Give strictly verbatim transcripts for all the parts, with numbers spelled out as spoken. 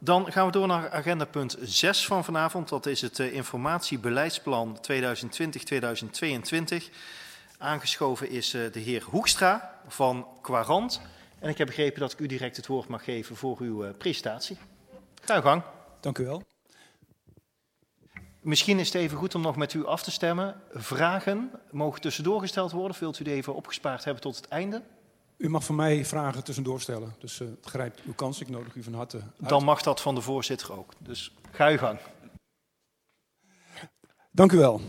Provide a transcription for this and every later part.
Dan gaan we door naar agenda punt zes van vanavond. Dat is het uh, informatiebeleidsplan tweeduizend twintig tweeduizend tweeëntwintig. Aangeschoven is uh, de heer Hoekstra van Quarant. En ik heb begrepen dat ik u direct het woord mag geven voor uw uh, presentatie. Ga uw gang. Dank u wel. Misschien is het even goed om nog met u af te stemmen. Vragen mogen tussendoor gesteld worden. Wilt u die even opgespaard hebben tot het einde? U mag van mij vragen tussendoor stellen. Dus uh, grijp uw kans. Ik nodig u van harte uit. Dan mag dat van de voorzitter ook. Dus ga uw gang. Dank u wel.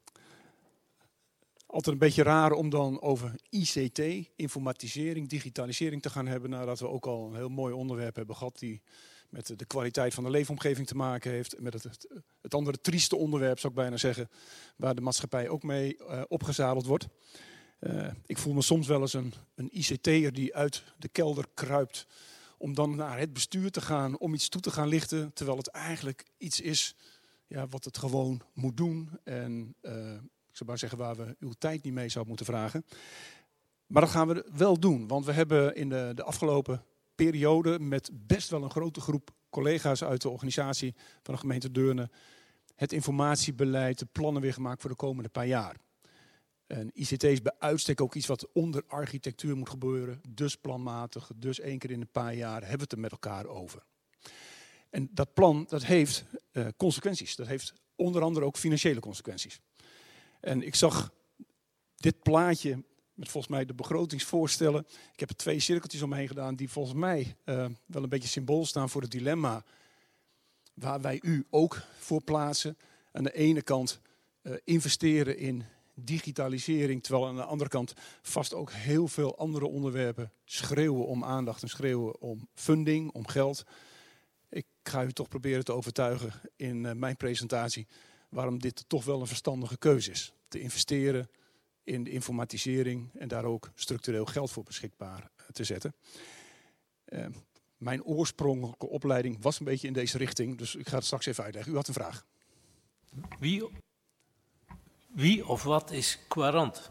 Altijd een beetje raar om dan over I C T, informatisering, digitalisering te gaan hebben. Nadat we ook al een heel mooi onderwerp hebben gehad die met de kwaliteit van de leefomgeving te maken heeft. Met het, het, het andere trieste onderwerp, zou ik bijna zeggen, waar de maatschappij ook mee uh, opgezadeld wordt. Uh, ik voel me soms wel eens een, een I C T'er die uit de kelder kruipt om dan naar het bestuur te gaan, om iets toe te gaan lichten, terwijl het eigenlijk iets is ja, wat het gewoon moet doen. En uh, ik zou maar zeggen waar we uw tijd niet mee zouden moeten vragen. Maar dat gaan we wel doen, want we hebben in de, de afgelopen periode met best wel een grote groep collega's uit de organisatie van de gemeente Deurne het informatiebeleid, de plannen weer gemaakt voor de komende paar jaar. En I C T is bij uitstek ook iets wat onder architectuur moet gebeuren, dus planmatig, dus één keer in een paar jaar hebben we het er met elkaar over. En dat plan dat heeft uh, consequenties, dat heeft onder andere ook financiële consequenties. En ik zag dit plaatje met volgens mij de begrotingsvoorstellen. Ik heb er twee cirkeltjes omheen gedaan die volgens mij uh, wel een beetje symbool staan voor het dilemma waar wij u ook voor plaatsen. Aan de ene kant uh, investeren in digitalisering, terwijl aan de andere kant vast ook heel veel andere onderwerpen schreeuwen om aandacht en schreeuwen om funding, om geld. Ik ga u toch proberen te overtuigen in uh, mijn presentatie waarom dit toch wel een verstandige keuze is. Te investeren in de informatisering en daar ook structureel geld voor beschikbaar te zetten. Uh, mijn oorspronkelijke opleiding was een beetje in deze richting, dus ik ga het straks even uitleggen. U had een vraag. Wie, wie of wat is Quarant?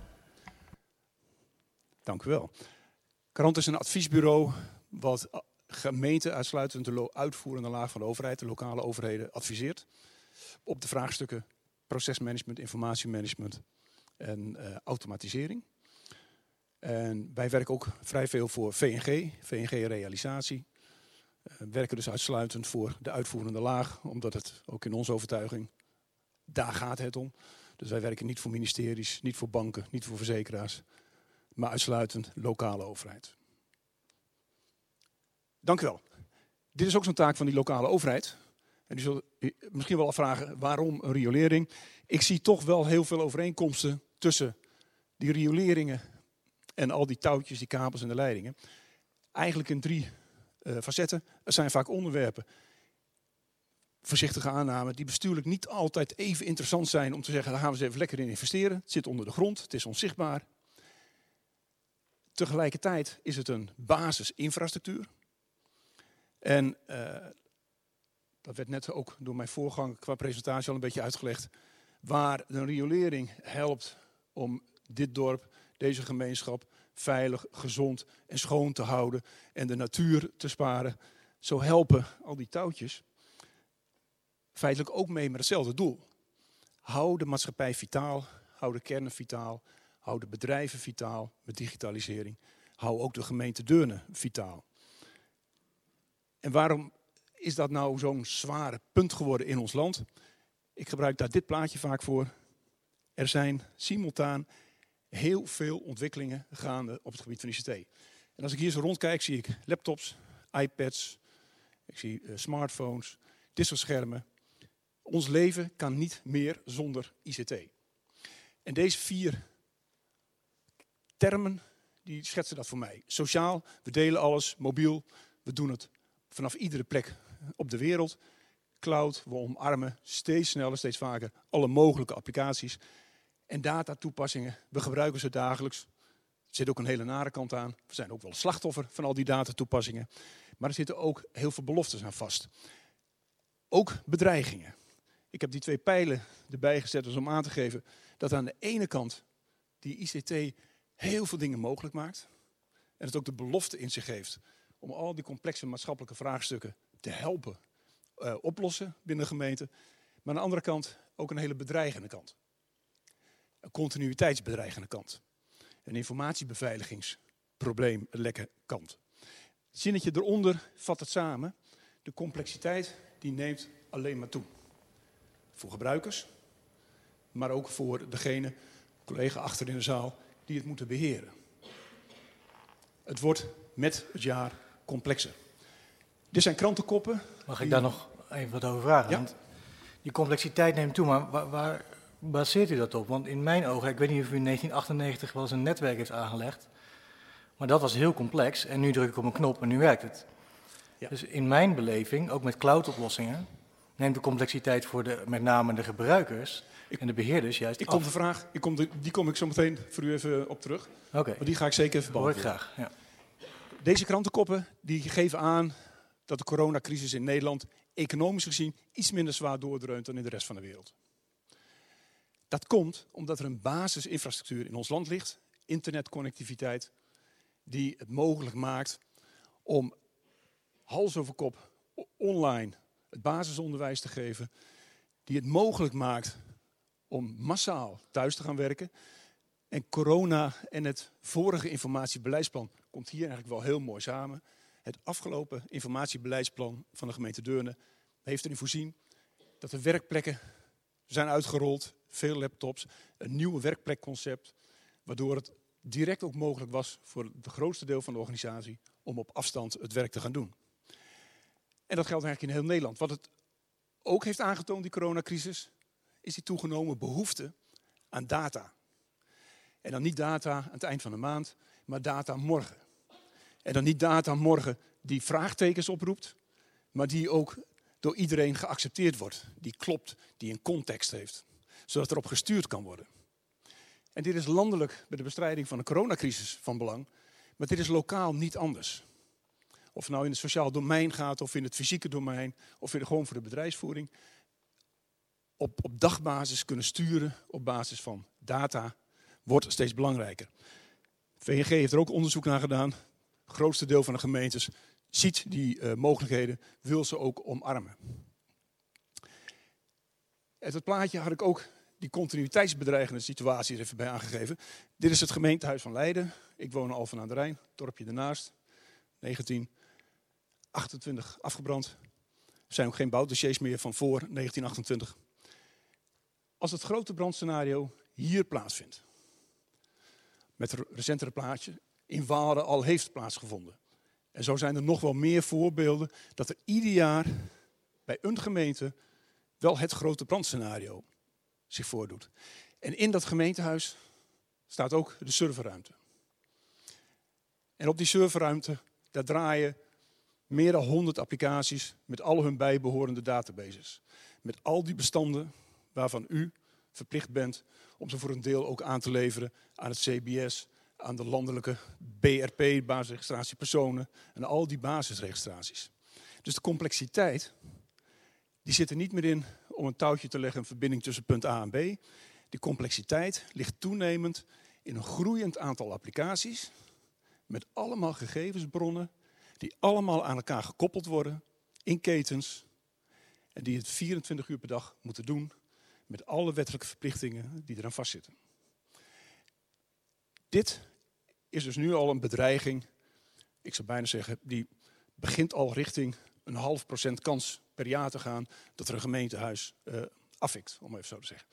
Dank u wel. Quarant is een adviesbureau wat gemeenten uitsluitend de uitvoerende laag van de overheid, de lokale overheden, adviseert op de vraagstukken procesmanagement, informatiemanagement en uh, automatisering. En wij werken ook vrij veel voor V N G, V N G realisatie. Uh, werken dus uitsluitend voor de uitvoerende laag, omdat het ook in onze overtuiging, daar gaat het om. Dus wij werken niet voor ministeries, niet voor banken, niet voor verzekeraars, maar uitsluitend lokale overheid. Dank u wel. Dit is ook zo'n taak van die lokale overheid. En u zult misschien wel afvragen waarom een riolering. Ik zie toch wel heel veel overeenkomsten tussen die rioleringen en al die touwtjes, die kabels en de leidingen. Eigenlijk in drie uh, facetten. Er zijn vaak onderwerpen, voorzichtige aanname, die bestuurlijk niet altijd even interessant zijn om te zeggen, daar gaan we eens even lekker in investeren. Het zit onder de grond, het is onzichtbaar. Tegelijkertijd is het een basisinfrastructuur. En uh, dat werd net ook door mijn voorganger qua presentatie al een beetje uitgelegd. Waar een riolering helpt om dit dorp, deze gemeenschap veilig, gezond en schoon te houden en de natuur te sparen. Zo helpen al die touwtjes feitelijk ook mee met hetzelfde doel. Hou de maatschappij vitaal, hou de kernen vitaal, hou de bedrijven vitaal met digitalisering. Hou ook de gemeente Deurne vitaal. En waarom is dat nou zo'n zware punt geworden in ons land? Ik gebruik daar dit plaatje vaak voor. Er zijn simultaan heel veel ontwikkelingen gaande op het gebied van I C T. En als ik hier zo rondkijk, zie ik laptops, iPads, ik zie uh, smartphones, dit soort schermen. Ons leven kan niet meer zonder I C T. En deze vier termen, die schetsen dat voor mij. Sociaal, we delen alles, mobiel, we doen het vanaf iedere plek op de wereld. Cloud, we omarmen steeds sneller, steeds vaker alle mogelijke applicaties. En datatoepassingen, we gebruiken ze dagelijks. Er zit ook een hele nare kant aan. We zijn ook wel slachtoffer van al die datatoepassingen. Maar er zitten ook heel veel beloftes aan vast. Ook bedreigingen. Ik heb die twee pijlen erbij gezet dus om aan te geven dat aan de ene kant die I C T heel veel dingen mogelijk maakt. En het ook de belofte in zich heeft om al die complexe maatschappelijke vraagstukken te helpen uh, oplossen binnen de gemeente. Maar aan de andere kant ook een hele bedreigende kant. Een continuïteitsbedreigende kant. Een informatiebeveiligingsprobleem, een lekke kant. Het zinnetje eronder vat het samen. De complexiteit die neemt alleen maar toe. Voor gebruikers, maar ook voor degene, collega achter in de zaal, die het moeten beheren. Het wordt met het jaar complexer. Dit zijn krantenkoppen. Mag ik daar nog even wat over vragen? Ja. Want die complexiteit neemt toe, maar waar, waar baseert u dat op? Want in mijn ogen, ik weet niet of u in negentien achtennegentig wel eens een netwerk heeft aangelegd, maar dat was heel complex en nu druk ik op een knop en nu werkt het. Ja. Dus in mijn beleving, ook met cloud-oplossingen, neemt de complexiteit voor de, met name de gebruikers ik, en de beheerders juist ik af. Kom de vraag, ik kom de, die kom ik zo meteen voor u even op terug. Oké. Okay. Maar die ga ik zeker even beantwoorden. Hoor ik graag, ja. Deze krantenkoppen die geven aan dat de coronacrisis in Nederland economisch gezien iets minder zwaar doordreunt dan in de rest van de wereld. Dat komt omdat er een basisinfrastructuur in ons land ligt, internetconnectiviteit, die het mogelijk maakt om hals over kop online het basisonderwijs te geven, die het mogelijk maakt om massaal thuis te gaan werken. En corona en het vorige informatiebeleidsplan komt hier eigenlijk wel heel mooi samen. Het afgelopen informatiebeleidsplan van de gemeente Deurne heeft erin voorzien dat er werkplekken zijn uitgerold, veel laptops, een nieuwe werkplekconcept, waardoor het direct ook mogelijk was voor het grootste deel van de organisatie om op afstand het werk te gaan doen. En dat geldt eigenlijk in heel Nederland. Wat het ook heeft aangetoond, die coronacrisis, is die toegenomen behoefte aan data. En dan niet data aan het eind van de maand, maar data morgen. En dan niet data morgen die vraagtekens oproept, maar die ook door iedereen geaccepteerd wordt. Die klopt, die een context heeft, zodat erop gestuurd kan worden. En dit is landelijk bij de bestrijding van de coronacrisis van belang, maar dit is lokaal niet anders. Of het nou in het sociaal domein gaat, of in het fysieke domein, of in, gewoon voor de bedrijfsvoering. Op, op dagbasis kunnen sturen op basis van data wordt steeds belangrijker. V N G heeft er ook onderzoek naar gedaan. Het grootste deel van de gemeentes ziet die uh, mogelijkheden, wil ze ook omarmen. Uit het plaatje had ik ook die continuïteitsbedreigende situatie er even bij aangegeven. Dit is het gemeentehuis van Leiden. Ik woon in Alphen aan de Rijn, dorpje ernaast. negentien achtentwintig afgebrand. Er zijn ook geen bouwdossiers meer van voor negentien achtentwintig. Als het grote brandscenario hier plaatsvindt, met het recentere plaatje, in Waalre al heeft plaatsgevonden. En zo zijn er nog wel meer voorbeelden dat er ieder jaar bij een gemeente wel het grote brandscenario zich voordoet. En in dat gemeentehuis staat ook de serverruimte. En op die serverruimte, daar draaien meer dan honderd applicaties met al hun bijbehorende databases. Met al die bestanden waarvan u verplicht bent om ze voor een deel ook aan te leveren aan het C B S, aan de landelijke B R P, basisregistratie personen, en al die basisregistraties. Dus de complexiteit, die zit er niet meer in om een touwtje te leggen, een verbinding tussen punt A en B. Die complexiteit ligt toenemend in een groeiend aantal applicaties, met allemaal gegevensbronnen, die allemaal aan elkaar gekoppeld worden, in ketens, en die het vierentwintig uur per dag moeten doen, met alle wettelijke verplichtingen die eraan vastzitten. Dit is dus nu al een bedreiging, ik zou bijna zeggen, die begint al richting een half procent kans per jaar te gaan dat er een gemeentehuis uh, afvikt, om even zo te zeggen.